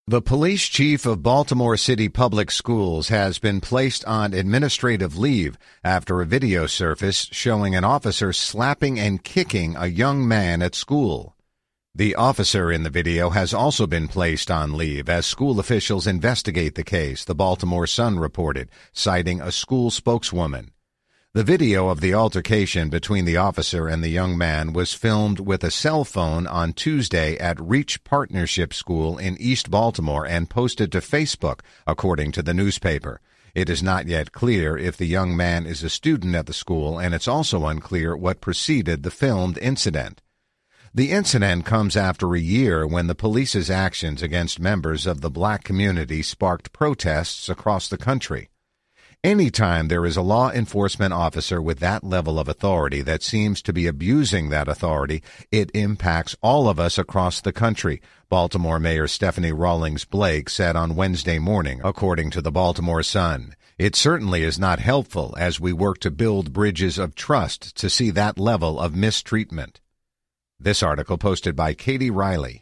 The police chief of Baltimore City Public Schools has been placed on administrative leave after a video surfaced showing an officer slapping and kicking a young man at school. The officer in the video has also been placed on leave as school officials investigate the case, the Baltimore Sun reported, citing a school spokeswoman. The video of the altercation between the officer and the young man was filmed with a cell phone on Tuesday at Reach Partnership School in East Baltimore and posted to Facebook, according to the newspaper. It is not yet clear if the young man is a student at the school, and it's also unclear what preceded the filmed incident. The incident comes after a year when the police's actions against members of the black community sparked protests across the country. Anytime there is a law enforcement officer with that level of authority that seems to be abusing that authority, it impacts all of us across the country, Baltimore Mayor Stephanie Rawlings Blake said on Wednesday morning, according to the Baltimore Sun. It certainly is not helpful as we work to build bridges of trust to see that level of mistreatment. This article posted by Katie Riley.